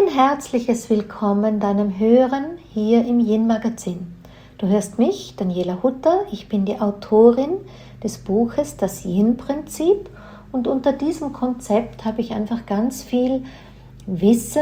herzliches Willkommen deinem Hören hier im Yin-Magazin. Du hörst mich, Daniela Hutter, ich bin die Autorin des Buches Das Yin-Prinzip und unter diesem Konzept habe ich einfach ganz viel Wissen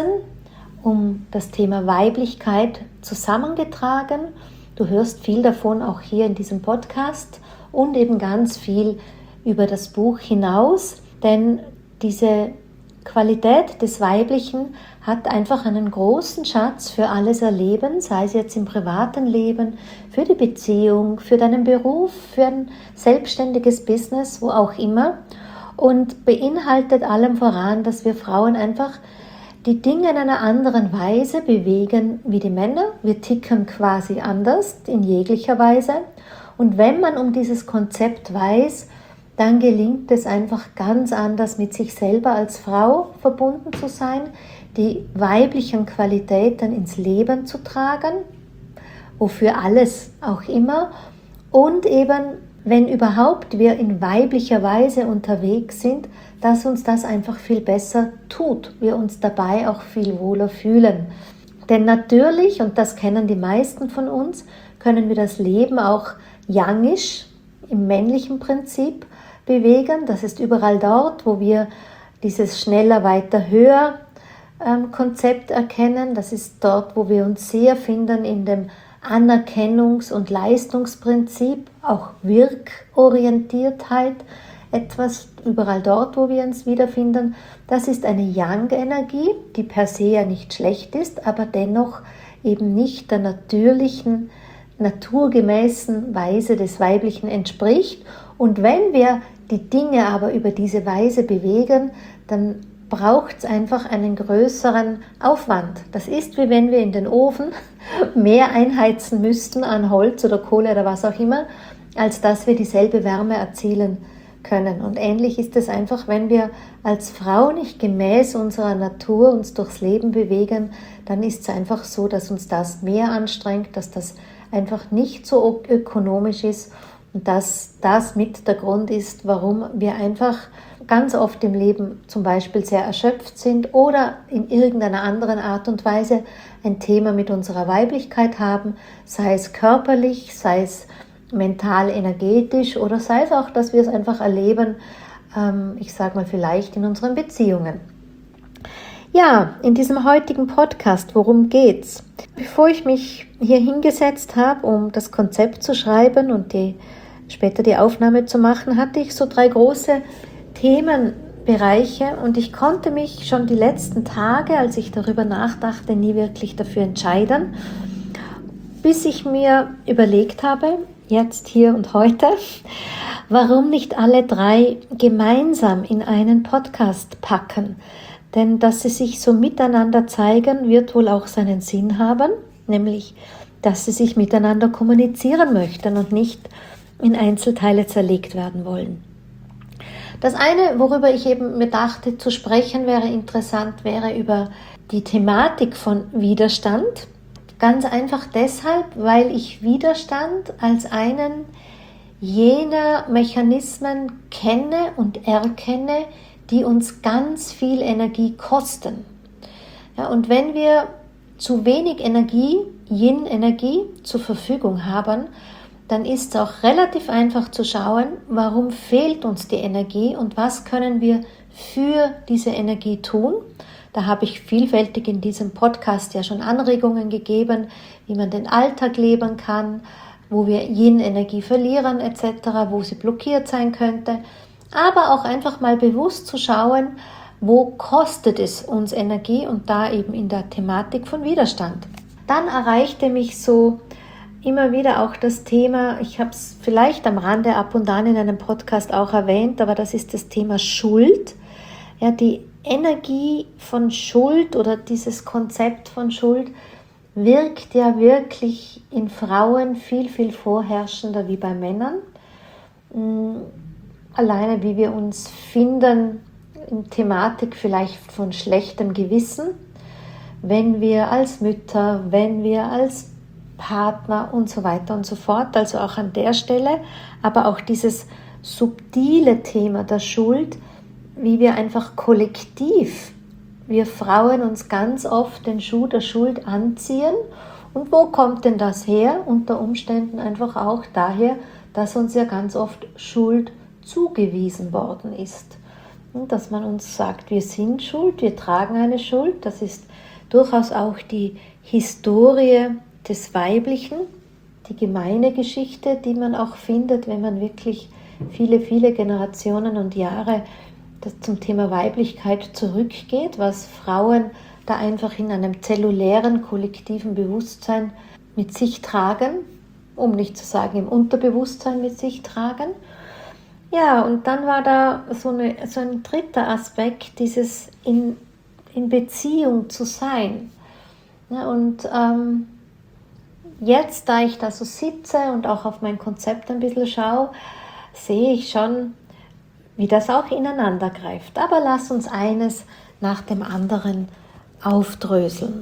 um das Thema Weiblichkeit zusammengetragen. Du hörst viel davon auch hier in diesem Podcast und eben ganz viel über das Buch hinaus, denn diese Qualität des Weiblichen hat einfach einen großen Schatz für alles Erleben, sei es jetzt im privaten Leben, für die Beziehung, für deinen Beruf, für ein selbstständiges Business, wo auch immer, und beinhaltet allem voran, dass wir Frauen einfach die Dinge in einer anderen Weise bewegen wie die Männer. Wir ticken quasi anders in jeglicher Weise, und wenn man um dieses Konzept weiß, dann gelingt es einfach ganz anders, mit sich selber als Frau verbunden zu sein, die weiblichen Qualitäten ins Leben zu tragen, wofür alles auch immer, und eben, wenn überhaupt wir in weiblicher Weise unterwegs sind, dass uns das einfach viel besser tut, wir uns dabei auch viel wohler fühlen. Denn natürlich, und das kennen die meisten von uns, können wir das Leben auch yangisch, im männlichen Prinzip, bewegen. Das ist überall dort, wo wir dieses schneller, weiter, höher Konzept erkennen. Das ist dort, wo wir uns sehr finden in dem Anerkennungs- und Leistungsprinzip, auch Wirkorientiertheit, etwas überall dort, wo wir uns wiederfinden. Das ist eine Yang-Energie, die per se ja nicht schlecht ist, aber dennoch eben nicht der natürlichen, naturgemäßen Weise des Weiblichen entspricht. Und wenn wir die Dinge aber über diese Weise bewegen, dann braucht es einfach einen größeren Aufwand. Das ist, wie wenn wir in den Ofen mehr einheizen müssten an Holz oder Kohle oder was auch immer, als dass wir dieselbe Wärme erzielen können. Und ähnlich ist es einfach, wenn wir als Frau nicht gemäß unserer Natur uns durchs Leben bewegen, dann ist es einfach so, dass uns das mehr anstrengt, dass das einfach nicht so ökonomisch ist. Und dass das mit der Grund ist, warum wir einfach ganz oft im Leben zum Beispiel sehr erschöpft sind oder in irgendeiner anderen Art und Weise ein Thema mit unserer Weiblichkeit haben, sei es körperlich, sei es mental, energetisch oder sei es auch, dass wir es einfach erleben, ich sage mal vielleicht in unseren Beziehungen. Ja, in diesem heutigen Podcast, worum geht's? Bevor ich mich hier hingesetzt habe, um das Konzept zu schreiben und später die Aufnahme zu machen, hatte ich so 3 große Themenbereiche und ich konnte mich schon die letzten Tage, als ich darüber nachdachte, nie wirklich dafür entscheiden, bis ich mir überlegt habe, jetzt, hier und heute, warum nicht alle 3 gemeinsam in einen Podcast packen. Denn dass sie sich so miteinander zeigen, wird wohl auch seinen Sinn haben, nämlich, dass sie sich miteinander kommunizieren möchten und nicht in Einzelteile zerlegt werden wollen. Das eine, worüber ich eben mir dachte zu sprechen wäre interessant, wäre über die Thematik von Widerstand. Ganz einfach deshalb, weil ich Widerstand als einen jener Mechanismen kenne und erkenne, die uns ganz viel Energie kosten. Ja, und wenn wir zu wenig Energie, Yin-Energie zur Verfügung haben, dann ist es auch relativ einfach zu schauen, warum fehlt uns die Energie und was können wir für diese Energie tun. Da habe ich vielfältig in diesem Podcast ja schon Anregungen gegeben, wie man den Alltag leben kann, wo wir Yin-Energie verlieren etc., wo sie blockiert sein könnte. Aber auch einfach mal bewusst zu schauen, wo kostet es uns Energie, und da eben in der Thematik von Widerstand. Dann erreichte mich so immer wieder auch das Thema, ich habe es vielleicht am Rande ab und an in einem Podcast auch erwähnt, aber das ist das Thema Schuld. Ja, die Energie von Schuld oder dieses Konzept von Schuld wirkt ja wirklich in Frauen viel, viel vorherrschender wie bei Männern. Alleine wie wir uns finden in Thematik vielleicht von schlechtem Gewissen, wenn wir als Mütter, wenn wir als Partner und so weiter und so fort, also auch an der Stelle, aber auch dieses subtile Thema der Schuld, wie wir einfach kollektiv wir Frauen uns ganz oft den Schuh der Schuld anziehen. Und wo kommt denn das her? Unter Umständen einfach auch daher, dass uns ja ganz oft Schuld zugewiesen worden ist. Und dass man uns sagt, wir sind schuld, wir tragen eine Schuld. Das ist durchaus auch die Historie des Weiblichen, die gemeine Geschichte, die man auch findet, wenn man wirklich viele, viele Generationen und Jahre zum Thema Weiblichkeit zurückgeht, was Frauen da einfach in einem zellulären, kollektiven Bewusstsein mit sich tragen, um nicht zu sagen im Unterbewusstsein mit sich tragen. Ja, und dann war da so ein dritter Aspekt, dieses in Beziehung zu sein. Ja, und jetzt, da ich da so sitze und auch auf mein Konzept ein bisschen schaue, sehe ich schon, wie das auch ineinander greift. Aber lass uns eines nach dem anderen aufdröseln.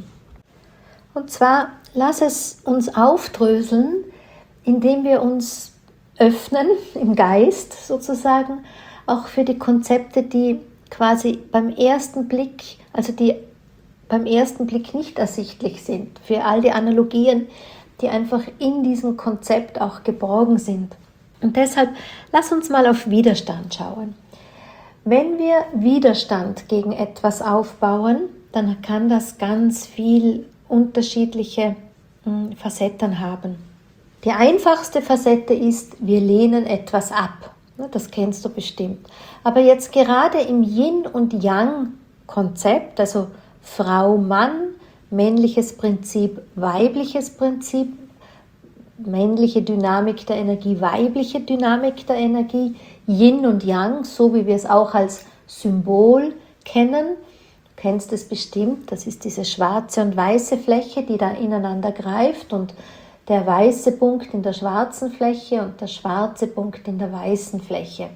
Und zwar lass es uns aufdröseln, indem wir uns öffnen im Geist sozusagen, auch für die Konzepte, die quasi beim ersten Blick, also die beim ersten Blick nicht ersichtlich sind, für all die Analogien, die einfach in diesem Konzept auch geborgen sind. Und deshalb lass uns mal auf Widerstand schauen. Wenn wir Widerstand gegen etwas aufbauen, dann kann das ganz viel unterschiedliche Facetten haben. Die einfachste Facette ist, wir lehnen etwas ab. Das kennst du bestimmt. Aber jetzt gerade im Yin- und Yang-Konzept, also Frau, Mann, männliches Prinzip, weibliches Prinzip, männliche Dynamik der Energie, weibliche Dynamik der Energie, Yin und Yang, so wie wir es auch als Symbol kennen. Du kennst es bestimmt, das ist diese schwarze und weiße Fläche, die da ineinander greift und der weiße Punkt in der schwarzen Fläche und der schwarze Punkt in der weißen Fläche.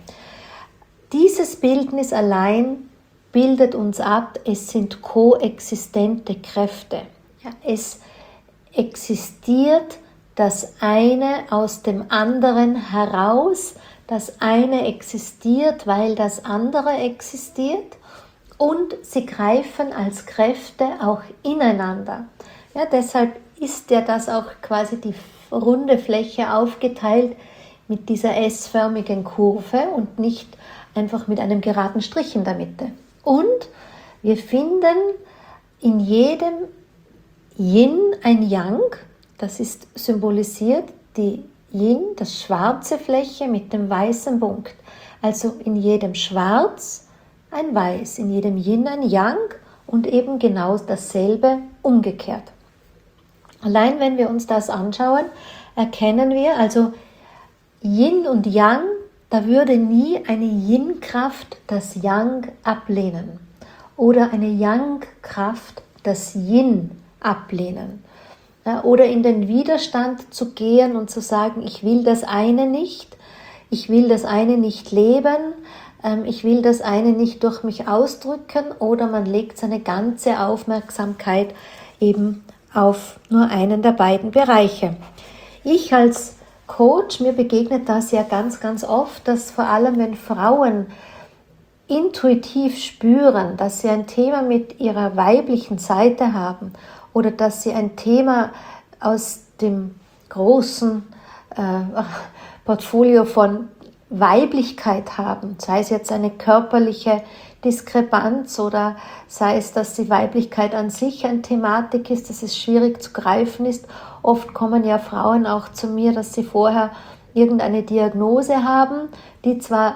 Dieses Bildnis allein bildet uns ab, es sind koexistente Kräfte. Ja, es existiert das eine aus dem anderen heraus, das eine existiert, weil das andere existiert und sie greifen als Kräfte auch ineinander. Ja, deshalb ist ja das auch quasi die runde Fläche aufgeteilt mit dieser S-förmigen Kurve und nicht einfach mit einem geraden Strich in der Mitte. Und wir finden in jedem Yin ein Yang, das ist symbolisiert die Yin, das schwarze Fläche mit dem weißen Punkt. Also in jedem Schwarz ein Weiß, in jedem Yin ein Yang und eben genau dasselbe umgekehrt. Allein wenn wir uns das anschauen, erkennen wir, also Yin und Yang, da würde nie eine Yin-Kraft das Yang ablehnen oder eine Yang-Kraft das Yin ablehnen. Oder in den Widerstand zu gehen und zu sagen, ich will das eine nicht, ich will das eine nicht leben, ich will das eine nicht durch mich ausdrücken, oder man legt seine ganze Aufmerksamkeit eben auf nur einen der beiden Bereiche. Ich als Coach, mir begegnet das ja ganz, ganz oft, dass vor allem wenn Frauen intuitiv spüren, dass sie ein Thema mit ihrer weiblichen Seite haben oder dass sie ein Thema aus dem großen Portfolio von Weiblichkeit haben, sei es jetzt eine körperliche Diskrepanz oder sei es, dass die Weiblichkeit an sich eine Thematik ist, dass es schwierig zu greifen ist. Oft kommen ja Frauen auch zu mir, dass sie vorher irgendeine Diagnose haben, die zwar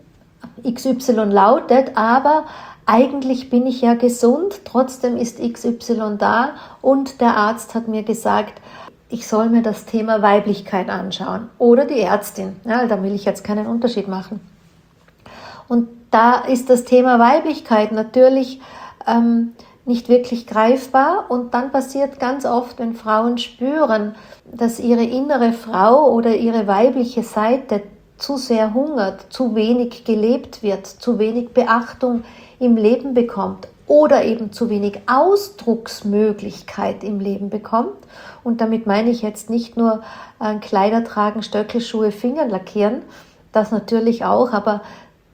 XY lautet, aber eigentlich bin ich ja gesund, trotzdem ist XY da und der Arzt hat mir gesagt, ich soll mir das Thema Weiblichkeit anschauen oder die Ärztin, ja, da will ich jetzt keinen Unterschied machen. Und da ist das Thema Weiblichkeit natürlich nicht wirklich greifbar und dann passiert ganz oft, wenn Frauen spüren, dass ihre innere Frau oder ihre weibliche Seite zu sehr hungert, zu wenig gelebt wird, zu wenig Beachtung im Leben bekommt oder eben zu wenig Ausdrucksmöglichkeit im Leben bekommt. Und damit meine ich jetzt nicht nur Kleider tragen, Stöckelschuhe, Finger lackieren, das natürlich auch, aber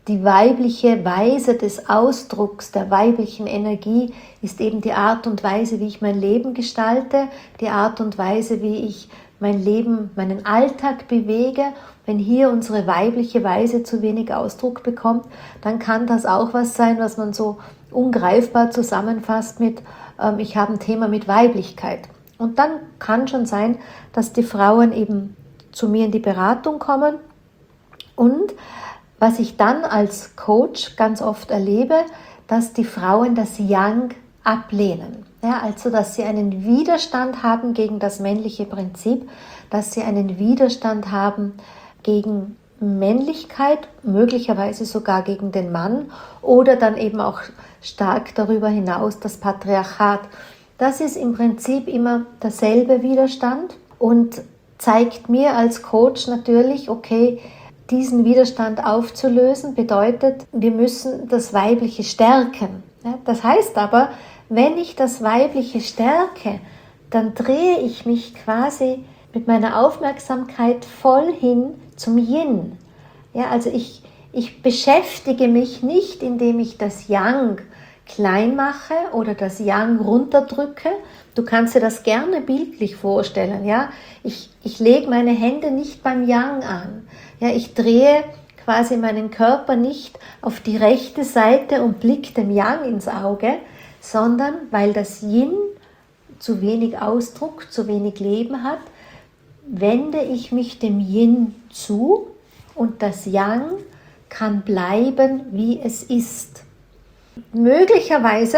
die weibliche Weise des Ausdrucks der weiblichen Energie ist eben die Art und Weise, wie ich mein Leben gestalte, die Art und Weise, wie ich mein Leben, meinen Alltag bewege. Wenn hier unsere weibliche Weise zu wenig Ausdruck bekommt, dann kann das auch was sein, was man so ungreifbar zusammenfasst mit, ich habe ein Thema mit Weiblichkeit. Und dann kann schon sein, dass die Frauen eben zu mir in die Beratung kommen. Und was ich dann als Coach ganz oft erlebe, dass die Frauen das Yang ablehnen. Ja, also, dass sie einen Widerstand haben gegen das männliche Prinzip, dass sie einen Widerstand haben gegen Männlichkeit, möglicherweise sogar gegen den Mann oder dann eben auch stark darüber hinaus das Patriarchat. Das ist im Prinzip immer derselbe Widerstand und zeigt mir als Coach natürlich, okay, diesen Widerstand aufzulösen bedeutet, wir müssen das Weibliche stärken. Das heißt aber, wenn ich das Weibliche stärke, dann drehe ich mich quasi mit meiner Aufmerksamkeit voll hin zum Yin. Ja, also ich beschäftige mich nicht, indem ich das Yang klein mache oder das Yang runterdrücke. Du kannst dir das gerne bildlich vorstellen. Ja? Ich lege meine Hände nicht beim Yang an. Ja, ich drehe quasi meinen Körper nicht auf die rechte Seite und blicke dem Yang ins Auge, sondern weil das Yin zu wenig Ausdruck, zu wenig Leben hat, wende ich mich dem Yin zu und das Yang kann bleiben, wie es ist. Möglicherweise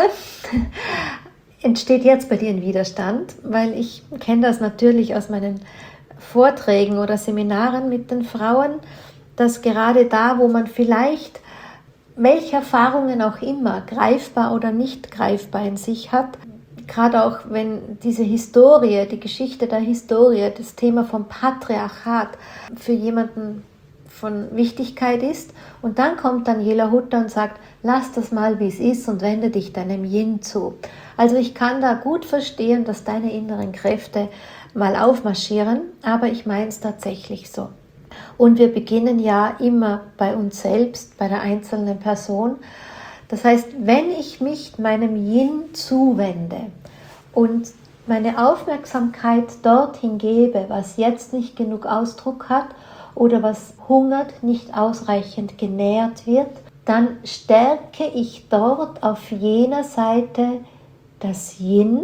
entsteht jetzt bei dir ein Widerstand, weil ich kenne das natürlich aus meinen Vorträgen oder Seminaren mit den Frauen, dass gerade da, wo man vielleicht welche Erfahrungen auch immer, greifbar oder nicht greifbar in sich hat, gerade auch wenn diese Historie, die Geschichte der Historie, das Thema vom Patriarchat für jemanden von Wichtigkeit ist und dann kommt Daniela Hutter und sagt, lass das mal wie es ist und wende dich deinem Yin zu. Also ich kann da gut verstehen, dass deine inneren Kräfte mal aufmarschieren, aber ich meine es tatsächlich so. Und wir beginnen ja immer bei uns selbst, bei der einzelnen Person. Das heißt, wenn ich mich meinem Yin zuwende und meine Aufmerksamkeit dorthin gebe, was jetzt nicht genug Ausdruck hat oder was hungert, nicht ausreichend genährt wird, dann stärke ich dort auf jener Seite das Yin,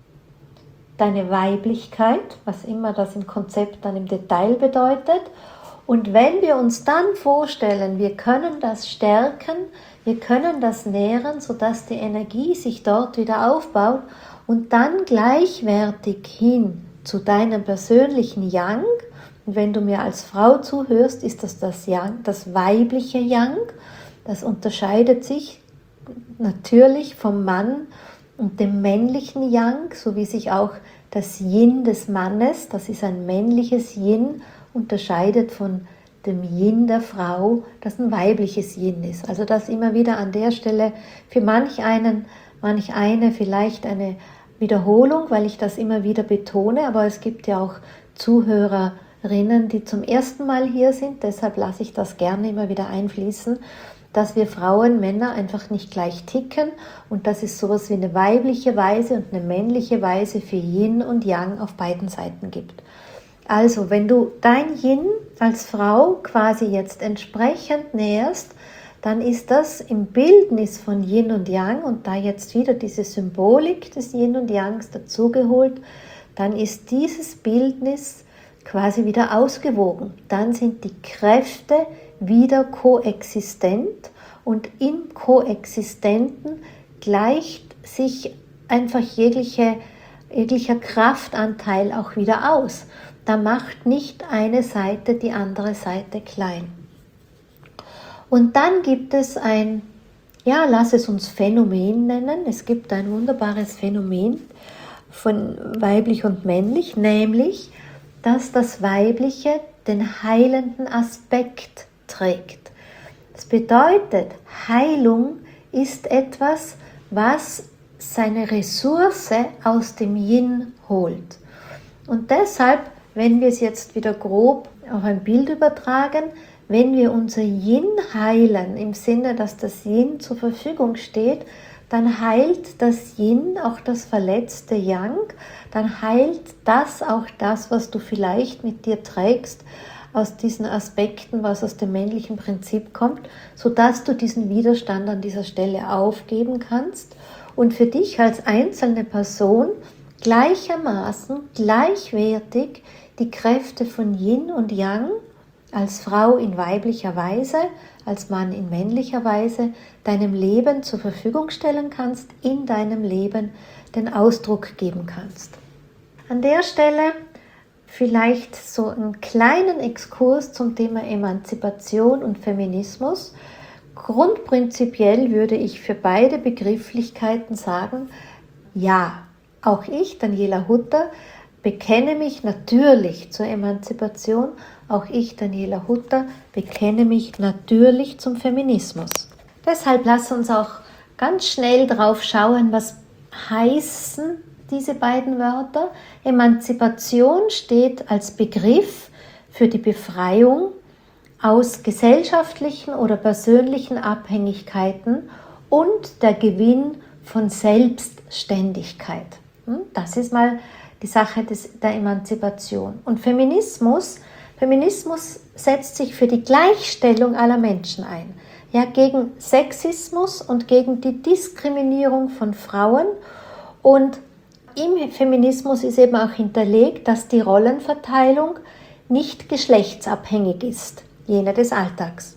deine Weiblichkeit, was immer das im Konzept dann im Detail bedeutet. Und wenn wir uns dann vorstellen, wir können das stärken, wir können das nähren, sodass die Energie sich dort wieder aufbaut und dann gleichwertig hin zu deinem persönlichen Yang. Und wenn du mir als Frau zuhörst, ist das Yang, das weibliche Yang. Das unterscheidet sich natürlich vom Mann und dem männlichen Yang, so wie sich auch das Yin des Mannes, das ist ein männliches Yin, unterscheidet von dem Yin der Frau, das ein weibliches Yin ist. Also das immer wieder an der Stelle für manch eine vielleicht eine Wiederholung, weil ich das immer wieder betone, aber es gibt ja auch Zuhörerinnen, die zum ersten Mal hier sind, deshalb lasse ich das gerne immer wieder einfließen, dass wir Frauen, Männer einfach nicht gleich ticken und dass es sowas wie eine weibliche Weise und eine männliche Weise für Yin und Yang auf beiden Seiten gibt. Also, wenn du dein Yin als Frau quasi jetzt entsprechend näherst, dann ist das im Bildnis von Yin und Yang und da jetzt wieder diese Symbolik des Yin und Yangs dazugeholt, dann ist dieses Bildnis quasi wieder ausgewogen. Dann sind die Kräfte wieder koexistent und im Koexistenten gleicht sich einfach jeglicher Kraftanteil auch wieder aus. Da macht nicht eine Seite die andere Seite klein. Und dann gibt es lass es uns Phänomen nennen. Es gibt ein wunderbares Phänomen von weiblich und männlich, nämlich, dass das Weibliche den heilenden Aspekt trägt. Das bedeutet, Heilung ist etwas, was seine Ressource aus dem Yin holt. Und deshalb, wenn wir es jetzt wieder grob auf ein Bild übertragen, wenn wir unser Yin heilen, im Sinne, dass das Yin zur Verfügung steht, dann heilt das Yin auch das verletzte Yang, dann heilt das auch das, was du vielleicht mit dir trägst, aus diesen Aspekten, was aus dem männlichen Prinzip kommt, sodass du diesen Widerstand an dieser Stelle aufgeben kannst und für dich als einzelne Person gleichermaßen, gleichwertig die Kräfte von Yin und Yang als Frau in weiblicher Weise, als Mann in männlicher Weise deinem Leben zur Verfügung stellen kannst, in deinem Leben den Ausdruck geben kannst. An der Stelle vielleicht so einen kleinen Exkurs zum Thema Emanzipation und Feminismus. Grundprinzipiell würde ich für beide Begrifflichkeiten sagen, ja, auch ich, Daniela Hutter, bekenne mich natürlich zur Emanzipation. Auch ich, Daniela Hutter, bekenne mich natürlich zum Feminismus. Deshalb lass uns auch ganz schnell drauf schauen, was heißen diese beiden Wörter. Emanzipation steht als Begriff für die Befreiung aus gesellschaftlichen oder persönlichen Abhängigkeiten und der Gewinn von Selbstständigkeit. Das ist mal die Sache der Emanzipation. Und Feminismus setzt sich für die Gleichstellung aller Menschen ein. Ja, gegen Sexismus und gegen die Diskriminierung von Frauen. Und im Feminismus ist eben auch hinterlegt, dass die Rollenverteilung nicht geschlechtsabhängig ist, jene des Alltags.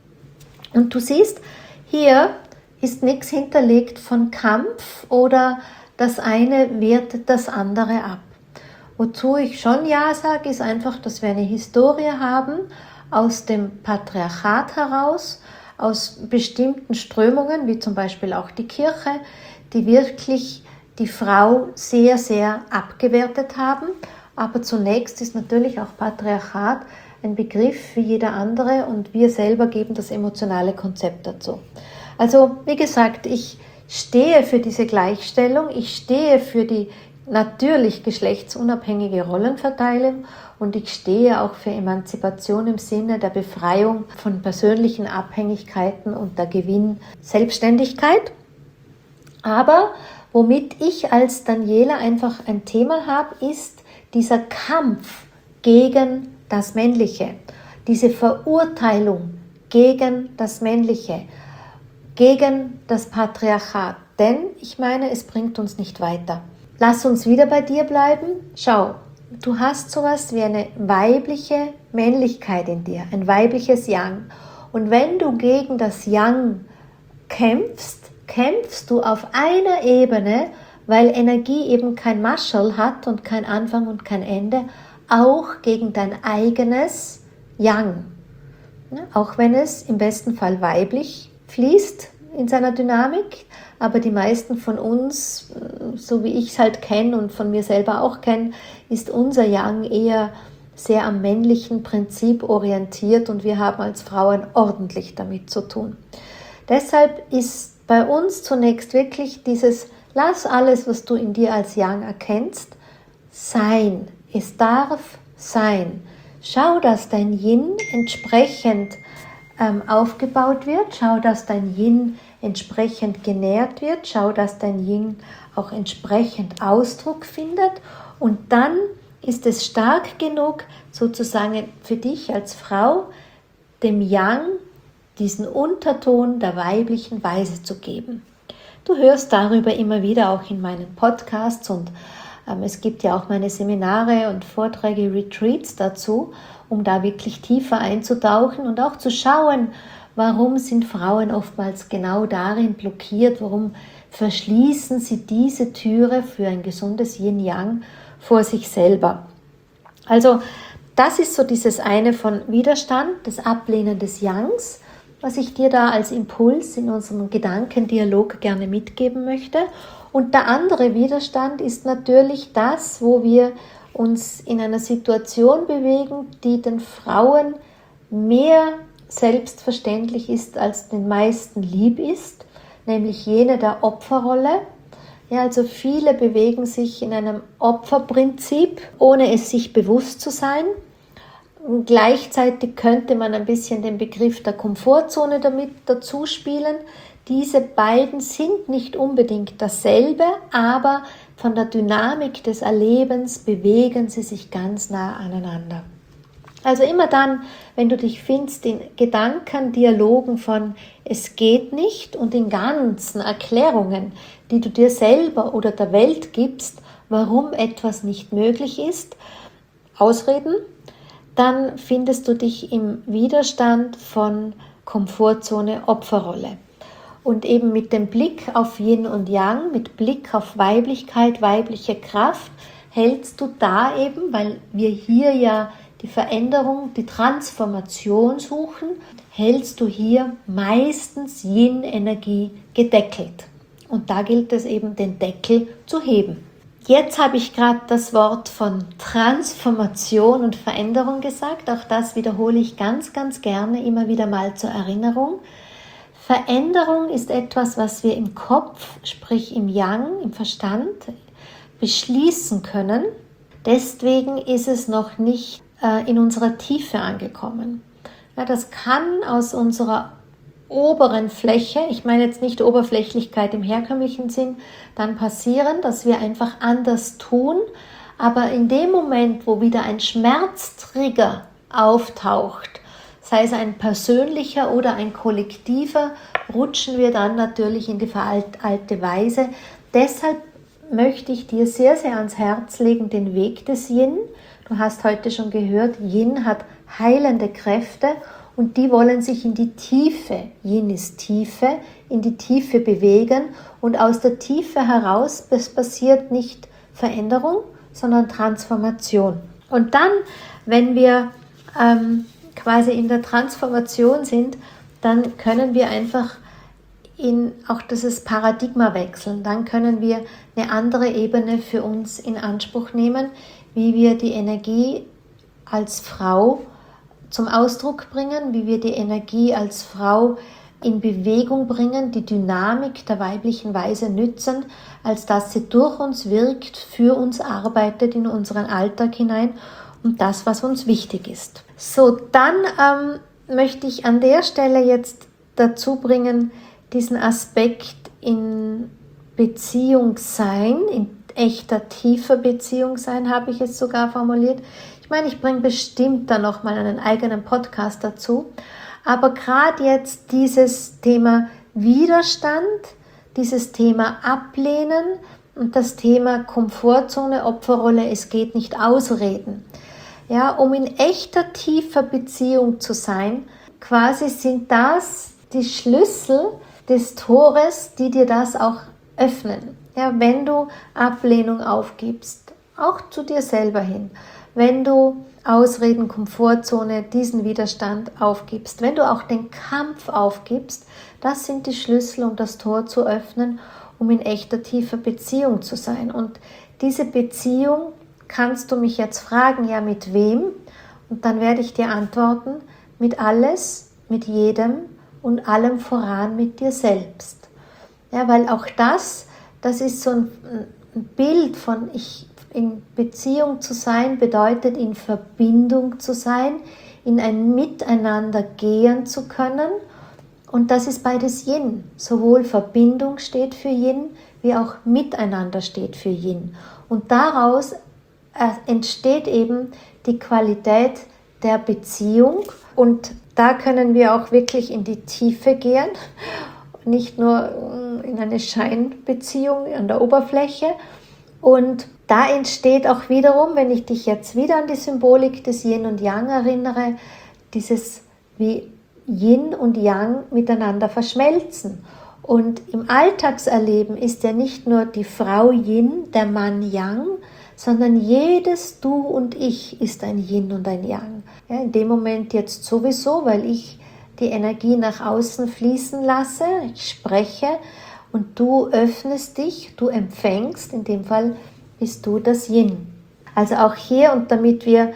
Und du siehst, hier ist nichts hinterlegt von Kampf oder das eine wertet das andere ab. Wozu ich schon Ja sage, ist einfach, dass wir eine Historie haben aus dem Patriarchat heraus, aus bestimmten Strömungen, wie zum Beispiel auch die Kirche, die wirklich die Frau sehr, sehr abgewertet haben. Aber zunächst ist natürlich auch Patriarchat ein Begriff wie jeder andere und wir selber geben das emotionale Konzept dazu. Also wie gesagt, ich stehe für diese Gleichstellung, ich stehe für die natürlich geschlechtsunabhängige Rollenverteilung und ich stehe auch für Emanzipation im Sinne der Befreiung von persönlichen Abhängigkeiten und der Gewinn Selbstständigkeit. Aber womit ich als Daniela einfach ein Thema habe, ist dieser Kampf gegen das Männliche, diese Verurteilung gegen das Männliche, gegen das Patriarchat. Denn ich meine, es bringt uns nicht weiter. Lass uns wieder bei dir bleiben. Schau, du hast sowas wie eine weibliche Männlichkeit in dir, ein weibliches Yang. Und wenn du gegen das Yang kämpfst, kämpfst du auf einer Ebene, weil Energie eben kein Maschel hat und kein Anfang und kein Ende, auch gegen dein eigenes Yang. Auch wenn es im besten Fall weiblich fließt in seiner Dynamik, aber die meisten von uns, so wie ich es halt kenne und von mir selber auch kenne, ist unser Yang eher sehr am männlichen Prinzip orientiert und wir haben als Frauen ordentlich damit zu tun. Deshalb ist bei uns zunächst wirklich dieses, lass alles, was du in dir als Yang erkennst, sein. Es darf sein. Schau, dass dein Yin entsprechend aufgebaut wird. Schau, dass dein Yin entsprechend genährt wird. Schau, dass dein Yin auch entsprechend Ausdruck findet. Und dann ist es stark genug, sozusagen für dich als Frau, dem Yang diesen Unterton der weiblichen Weise zu geben. Du hörst darüber immer wieder auch in meinen Podcasts und es gibt ja auch meine Seminare und Vorträge, Retreats dazu, um da wirklich tiefer einzutauchen und auch zu schauen, warum sind Frauen oftmals genau darin blockiert, warum verschließen sie diese Türe für ein gesundes Yin-Yang vor sich selber. Also das ist so dieses eine von Widerstand, das Ablehnen des Yangs, was ich dir da als Impuls in unserem Gedankendialog gerne mitgeben möchte. Und der andere Widerstand ist natürlich das, wo wir uns in einer Situation bewegen, die den Frauen mehr selbstverständlich ist, als den meisten lieb ist, nämlich jene der Opferrolle. Ja, also viele bewegen sich in einem Opferprinzip, ohne es sich bewusst zu sein. Gleichzeitig könnte man ein bisschen den Begriff der Komfortzone damit dazu spielen. Diese beiden sind nicht unbedingt dasselbe, aber von der Dynamik des Erlebens bewegen sie sich ganz nah aneinander. Also immer dann, wenn du dich findest in Gedankendialogen von es geht nicht und in ganzen Erklärungen, die du dir selber oder der Welt gibst, warum etwas nicht möglich ist, Ausreden, dann findest du dich im Widerstand von Komfortzone, Opferrolle. Und eben mit dem Blick auf Yin und Yang, mit Blick auf Weiblichkeit, weibliche Kraft, hältst du da eben, weil wir hier ja die Veränderung, die Transformation suchen, hältst du hier meistens Yin-Energie gedeckelt. Und da gilt es eben, den Deckel zu heben. Jetzt habe ich gerade das Wort von Transformation und Veränderung gesagt. Auch das wiederhole ich ganz, ganz gerne immer wieder mal zur Erinnerung. Veränderung ist etwas, was wir im Kopf, sprich im Yang, im Verstand, beschließen können. Deswegen ist es noch nicht in unserer Tiefe angekommen. Ja, das kann aus unserer oberen Fläche, ich meine jetzt nicht Oberflächlichkeit im herkömmlichen Sinn, dann passieren, dass wir einfach anders tun, aber in dem Moment, wo wieder ein Schmerztrigger auftaucht, sei es ein persönlicher oder ein kollektiver, rutschen wir dann natürlich in die veralte Weise. Deshalb möchte ich dir sehr, sehr ans Herz legen, den Weg des Yin. Du hast heute schon gehört, Yin hat heilende Kräfte und die wollen sich in die Tiefe, Yin ist Tiefe, in die Tiefe bewegen und aus der Tiefe heraus passiert nicht Veränderung, sondern Transformation. Und dann, wenn wir quasi in der Transformation sind, dann können wir einfach auch dieses Paradigma wechseln. Dann können wir eine andere Ebene für uns in Anspruch nehmen, wie wir die Energie als Frau zum Ausdruck bringen, wie wir die Energie als Frau in Bewegung bringen, die Dynamik der weiblichen Weise nützen, als dass sie durch uns wirkt, für uns arbeitet, in unseren Alltag hinein und das, was uns wichtig ist. So, dann möchte ich an der Stelle jetzt dazu bringen, diesen Aspekt in Beziehung sein, in echter, tiefer Beziehung sein, habe ich es sogar formuliert. Ich meine, ich bringe bestimmt dann nochmal einen eigenen Podcast dazu, aber gerade jetzt dieses Thema Widerstand, dieses Thema Ablehnen und das Thema Komfortzone, Opferrolle, es geht nicht ausreden. Ja, um in echter, tiefer Beziehung zu sein, quasi sind das die Schlüssel des Tores, die dir das auch öffnen. Ja, wenn du Ablehnung aufgibst, auch zu dir selber hin, wenn du Ausreden, Komfortzone, diesen Widerstand aufgibst, wenn du auch den Kampf aufgibst, das sind die Schlüssel, um das Tor zu öffnen, um in echter, tiefer Beziehung zu sein. Und diese Beziehung kannst du mich jetzt fragen, ja mit wem? Und dann werde ich dir antworten, mit alles, mit jedem und allem voran mit dir selbst. Ja, weil auch das ist so ein Bild von in Beziehung zu sein, bedeutet in Verbindung zu sein, in ein Miteinander gehen zu können. Und das ist beides Yin. Sowohl Verbindung steht für Yin, wie auch Miteinander steht für Yin. Und daraus entsteht eben die Qualität der Beziehung. Und da können wir auch wirklich in die Tiefe gehen, nicht nur in eine Scheinbeziehung an der Oberfläche. Und da entsteht auch wiederum, wenn ich dich jetzt wieder an die Symbolik des Yin und Yang erinnere, dieses wie Yin und Yang miteinander verschmelzen. Und im Alltagserleben ist ja nicht nur die Frau Yin, der Mann Yang, sondern jedes Du und Ich ist ein Yin und ein Yang. Ja, in dem Moment jetzt sowieso, weil ich die Energie nach außen fließen lasse, ich spreche und du öffnest dich, du empfängst, in dem Fall bist du das Yin. Also auch hier, und damit wir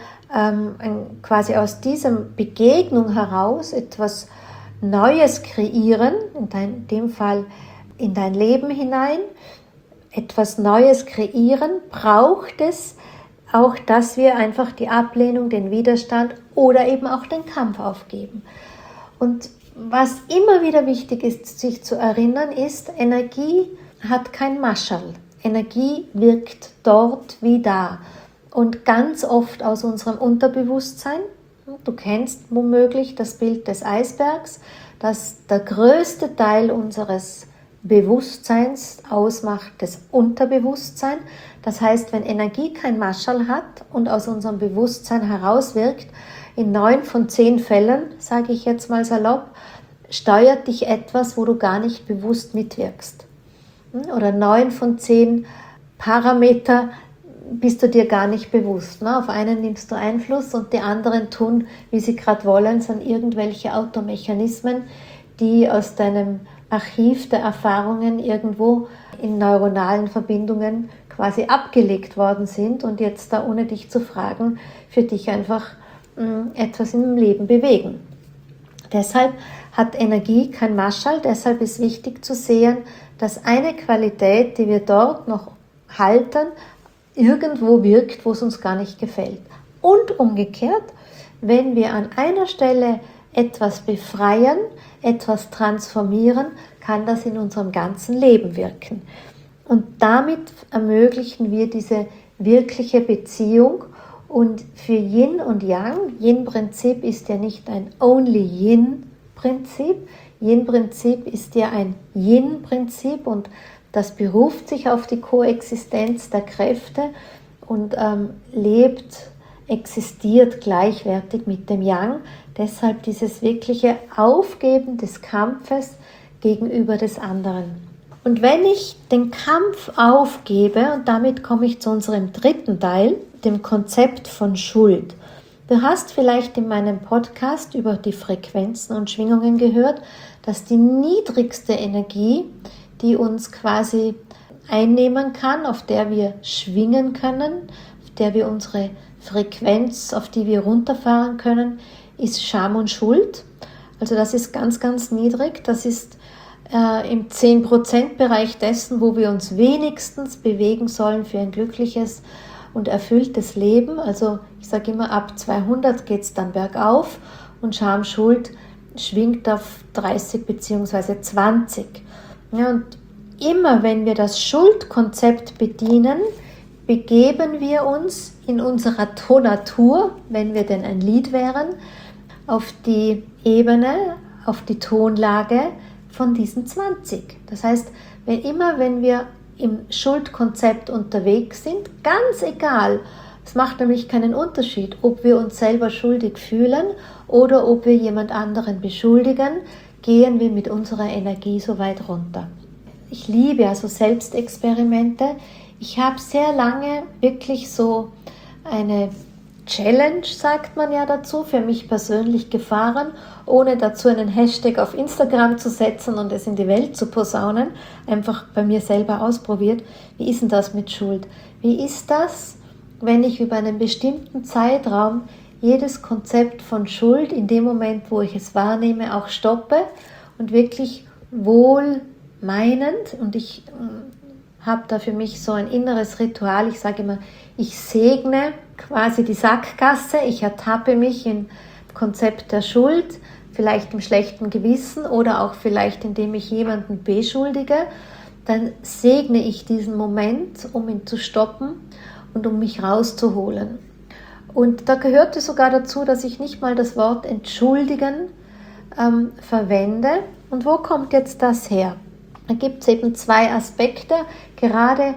quasi aus dieser Begegnung heraus etwas Neues kreieren, in dem Fall in dein Leben hinein, etwas Neues kreieren, braucht es auch, dass wir einfach die Ablehnung, den Widerstand oder eben auch den Kampf aufgeben. Und was immer wieder wichtig ist, sich zu erinnern, ist, Energie hat kein Mascherl. Energie wirkt dort wie da und ganz oft aus unserem Unterbewusstsein. Du kennst womöglich das Bild des Eisbergs, das der größte Teil unseres Bewusstseins ausmacht, das Unterbewusstsein. Das heißt, wenn Energie kein Mascherl hat und aus unserem Bewusstsein herauswirkt, in 9 von 10 Fällen, sage ich jetzt mal salopp, steuert dich etwas, wo du gar nicht bewusst mitwirkst. Oder 9 von 10 Parameter bist du dir gar nicht bewusst. Auf einen nimmst du Einfluss und die anderen tun, wie sie gerade wollen, sind irgendwelche Automechanismen, die aus deinem Archiv der Erfahrungen irgendwo in neuronalen Verbindungen quasi abgelegt worden sind und jetzt da, ohne dich zu fragen, für dich einfach etwas im Leben bewegen. Deshalb hat Energie kein Mascherl, deshalb ist wichtig zu sehen, dass eine Qualität, die wir dort noch halten, irgendwo wirkt, wo es uns gar nicht gefällt. Und umgekehrt, wenn wir an einer Stelle etwas befreien, etwas transformieren, kann das in unserem ganzen Leben wirken. Und damit ermöglichen wir diese wirkliche Beziehung. Und für Yin und Yang, Yin-Prinzip ist ja nicht ein Only Yin-Prinzip. Yin-Prinzip ist ja ein Yin-Prinzip und das beruft sich auf die Koexistenz der Kräfte und existiert gleichwertig mit dem Yang. Deshalb dieses wirkliche Aufgeben des Kampfes gegenüber des anderen. Und wenn ich den Kampf aufgebe, und damit komme ich zu unserem dritten Teil, dem Konzept von Schuld. Du hast vielleicht in meinem Podcast über die Frequenzen und Schwingungen gehört, dass die niedrigste Energie, die uns quasi einnehmen kann, auf der wir schwingen können, auf der wir unsere Frequenz, auf die wir runterfahren können, ist Scham und Schuld. Also das ist ganz, ganz niedrig. Das ist im 10%-Bereich dessen, wo wir uns wenigstens bewegen sollen für ein glückliches und erfülltes Leben. Also ich sage immer, ab 200 geht es dann bergauf und Scham, Schuld schwingt auf 30 bzw. 20. Ja, und immer wenn wir das Schuldkonzept bedienen, begeben wir uns in unserer Tonatur, wenn wir denn ein Lied wären, auf die Ebene, auf die Tonlage von diesen 20. Das heißt, wenn wir im Schuldkonzept unterwegs sind, ganz egal, es macht nämlich keinen Unterschied, ob wir uns selber schuldig fühlen oder ob wir jemand anderen beschuldigen, gehen wir mit unserer Energie so weit runter. Ich liebe also Selbstexperimente. Ich habe sehr lange wirklich so eine Challenge, sagt man ja dazu, für mich persönlich gefahren, ohne dazu einen Hashtag auf Instagram zu setzen und es in die Welt zu posaunen, einfach bei mir selber ausprobiert. Wie ist denn das mit Schuld? Wie ist das, wenn ich über einen bestimmten Zeitraum jedes Konzept von Schuld in dem Moment, wo ich es wahrnehme, auch stoppe und wirklich wohlmeinend, und ich habe da für mich so ein inneres Ritual, ich sage immer, ich segne quasi die Sackgasse, ich ertappe mich im Konzept der Schuld, vielleicht im schlechten Gewissen oder auch vielleicht indem ich jemanden beschuldige, dann segne ich diesen Moment, um ihn zu stoppen und um mich rauszuholen. Und da gehörte sogar dazu, dass ich nicht mal das Wort entschuldigen verwende. Und wo kommt jetzt das her? Da gibt es eben 2 Aspekte, gerade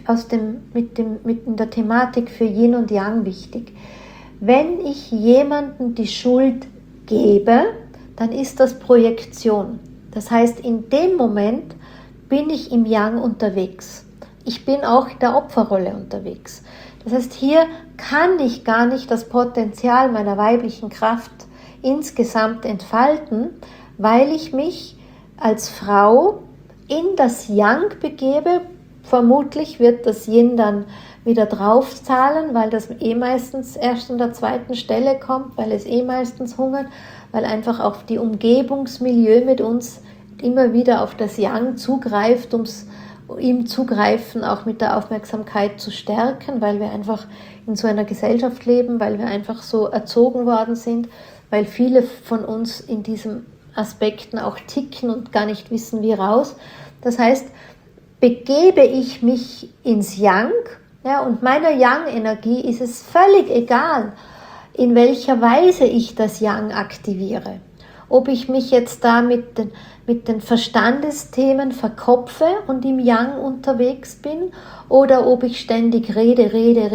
mit der Thematik für Yin und Yang wichtig. Wenn ich jemandem die Schuld gebe, dann ist das Projektion. Das heißt, in dem Moment bin ich im Yang unterwegs. Ich bin auch in der Opferrolle unterwegs. Das heißt, hier kann ich gar nicht das Potenzial meiner weiblichen Kraft insgesamt entfalten, weil ich mich als Frau in das Yang begebe. Vermutlich wird das Yin dann wieder draufzahlen, weil das meistens erst an der 2. Stelle kommt, weil es meistens hungert, weil einfach auch die Umgebungsmilieu mit uns immer wieder auf das Yang zugreift, ihm zugreifen, auch mit der Aufmerksamkeit zu stärken, weil wir einfach in so einer Gesellschaft leben, weil wir einfach so erzogen worden sind, weil viele von uns in diesen Aspekten auch ticken und gar nicht wissen, wie raus. Das heißt, begebe ich mich ins Yang, ja, und meiner Yang-Energie ist es völlig egal, in welcher Weise ich das Yang aktiviere. Ob ich mich jetzt da mit den Verstandesthemen verkopfe und im Yang unterwegs bin oder ob ich ständig rede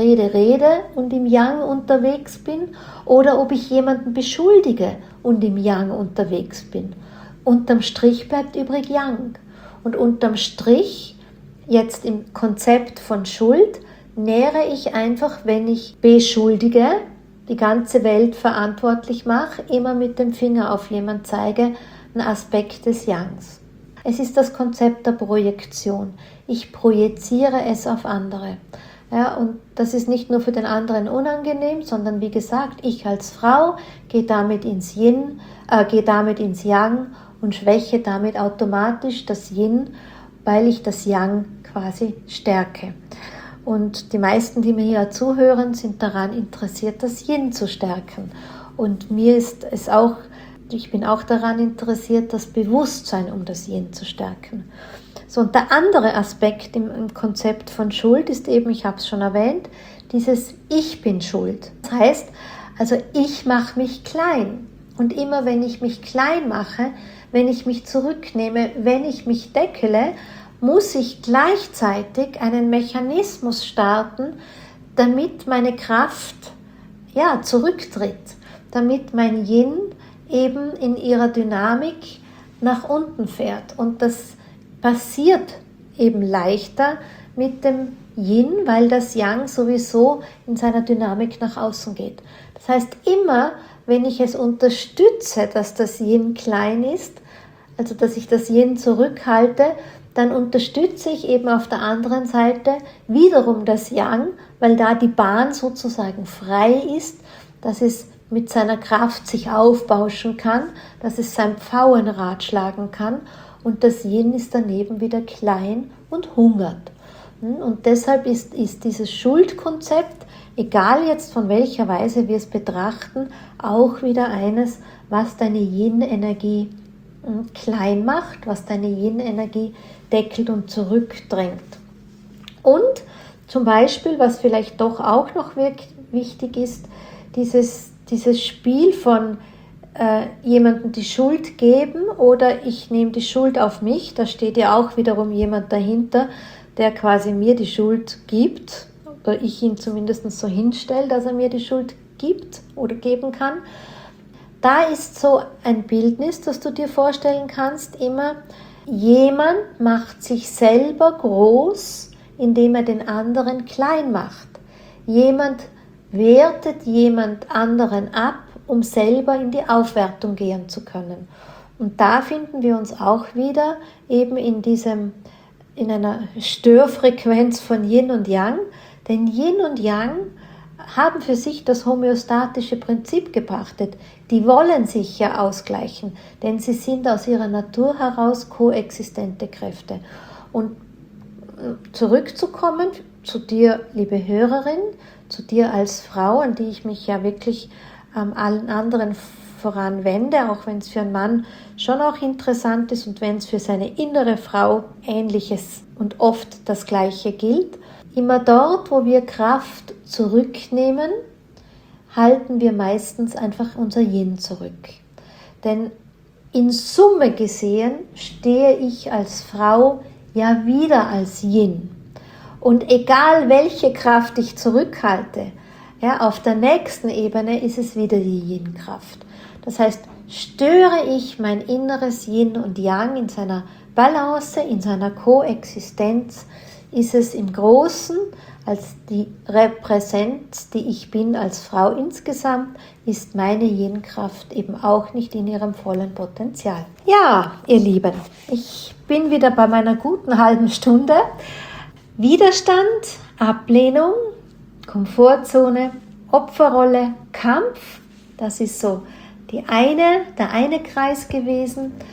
und im Yang unterwegs bin oder ob ich jemanden beschuldige und im Yang unterwegs bin. Unterm Strich bleibt übrig Yang. Und unterm Strich, jetzt im Konzept von Schuld, nähere ich einfach, wenn ich beschuldige, die ganze Welt verantwortlich mache, immer mit dem Finger auf jemanden zeige, ein Aspekt des Yangs. Es ist das Konzept der Projektion. Ich projiziere es auf andere. Ja, und das ist nicht nur für den anderen unangenehm, sondern wie gesagt, ich als Frau gehe damit ins Yin, gehe damit ins Yang und schwäche damit automatisch das Yin, weil ich das Yang quasi stärke. Und die meisten, die mir hier zuhören, sind daran interessiert, das Yin zu stärken. Und mir ist es auch, ich bin auch daran interessiert, das Bewusstsein um das Yin zu stärken. So, und der andere Aspekt im Konzept von Schuld ist eben, ich habe es schon erwähnt, dieses Ich bin schuld. Das heißt, also ich mache mich klein. Und immer wenn ich mich klein mache, wenn ich mich zurücknehme, wenn ich mich deckele, muss ich gleichzeitig einen Mechanismus starten, damit meine Kraft zurücktritt, damit mein Yin eben in ihrer Dynamik nach unten fährt. Und das passiert eben leichter mit dem Yin, weil das Yang sowieso in seiner Dynamik nach außen geht. Das heißt, immer wenn ich es unterstütze, dass das Yin klein ist, also dass ich das Yin zurückhalte, dann unterstütze ich eben auf der anderen Seite wiederum das Yang, weil da die Bahn sozusagen frei ist, dass es mit seiner Kraft sich aufbauschen kann, dass es sein Pfauenrad schlagen kann und das Yin ist daneben wieder klein und hungert. Und deshalb ist dieses Schuldkonzept, egal jetzt von welcher Weise wir es betrachten, auch wieder eines, was deine Yin-Energie klein macht, was deine Yin-Energie deckelt und zurückdrängt. Und zum Beispiel, was vielleicht doch auch noch wichtig ist, dieses Spiel von jemandem die Schuld geben oder ich nehme die Schuld auf mich, da steht ja auch wiederum jemand dahinter, der quasi mir die Schuld gibt oder ich ihn zumindest so hinstelle, dass er mir die Schuld gibt oder geben kann. Da ist so ein Bildnis, das du dir vorstellen kannst, immer, jemand macht sich selber groß, indem er den anderen klein macht. Jemand wertet jemand anderen ab, um selber in die Aufwertung gehen zu können. Und da finden wir uns auch wieder eben in einer Störfrequenz von Yin und Yang, denn Yin und Yang haben für sich das homöostatische Prinzip gepachtet. Die wollen sich ja ausgleichen, denn sie sind aus ihrer Natur heraus koexistente Kräfte. Und zurückzukommen zu dir, liebe Hörerin, zu dir als Frau, an die ich mich ja wirklich allen anderen voran wende, auch wenn es für einen Mann schon auch interessant ist und wenn es für seine innere Frau Ähnliches und oft das Gleiche gilt. Immer dort, wo wir Kraft zurücknehmen, halten wir meistens einfach unser Yin zurück. Denn in Summe gesehen stehe ich als Frau ja wieder als Yin. Und egal welche Kraft ich zurückhalte, ja, auf der nächsten Ebene ist es wieder die Yin-Kraft. Das heißt, störe ich mein inneres Yin und Yang in seiner Balance, in seiner Koexistenz, ist es im Großen, als die Repräsentanz, die ich bin als Frau insgesamt, ist meine Yin-Kraft eben auch nicht in ihrem vollen Potenzial. Ja, ihr Lieben, ich bin wieder bei meiner guten halben Stunde. Widerstand, Ablehnung, Komfortzone, Opferrolle, Kampf, das ist so der eine Kreis gewesen.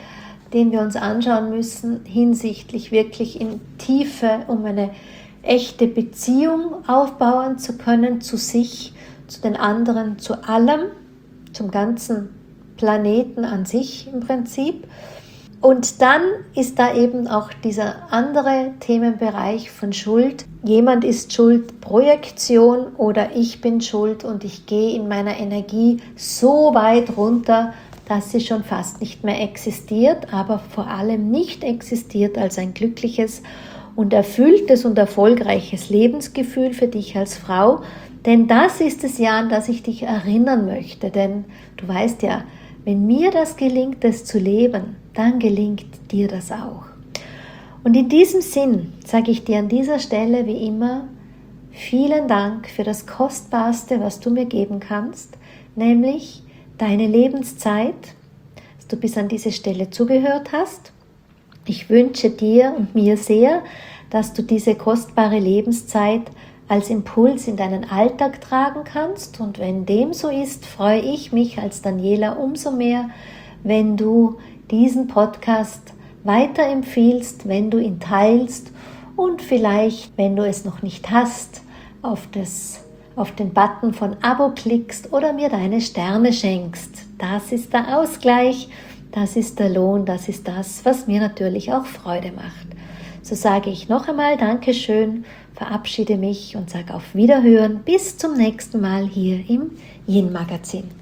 den wir uns anschauen müssen, hinsichtlich wirklich in Tiefe, um eine echte Beziehung aufbauen zu können, zu sich, zu den anderen, zu allem, zum ganzen Planeten an sich im Prinzip. Und dann ist da eben auch dieser andere Themenbereich von Schuld. Jemand ist schuld, Projektion, oder ich bin schuld und ich gehe in meiner Energie so weit runter, dass sie schon fast nicht mehr existiert, aber vor allem nicht existiert als ein glückliches und erfülltes und erfolgreiches Lebensgefühl für dich als Frau. Denn das ist es ja, an das ich dich erinnern möchte. Denn du weißt ja, wenn mir das gelingt, es zu leben, dann gelingt dir das auch. Und in diesem Sinn sage ich dir an dieser Stelle wie immer, vielen Dank für das Kostbarste, was du mir geben kannst, nämlich deine Lebenszeit, dass du bis an diese Stelle zugehört hast. Ich wünsche dir und mir sehr, dass du diese kostbare Lebenszeit als Impuls in deinen Alltag tragen kannst. Und wenn dem so ist, freue ich mich als Daniela umso mehr, wenn du diesen Podcast weiterempfiehlst, wenn du ihn teilst und vielleicht, wenn du es noch nicht hast, auf den Button von Abo klickst oder mir deine Sterne schenkst. Das ist der Ausgleich, das ist der Lohn, das ist das, was mir natürlich auch Freude macht. So sage ich noch einmal Dankeschön, verabschiede mich und sage auf Wiederhören. Bis zum nächsten Mal hier im Yin Magazin.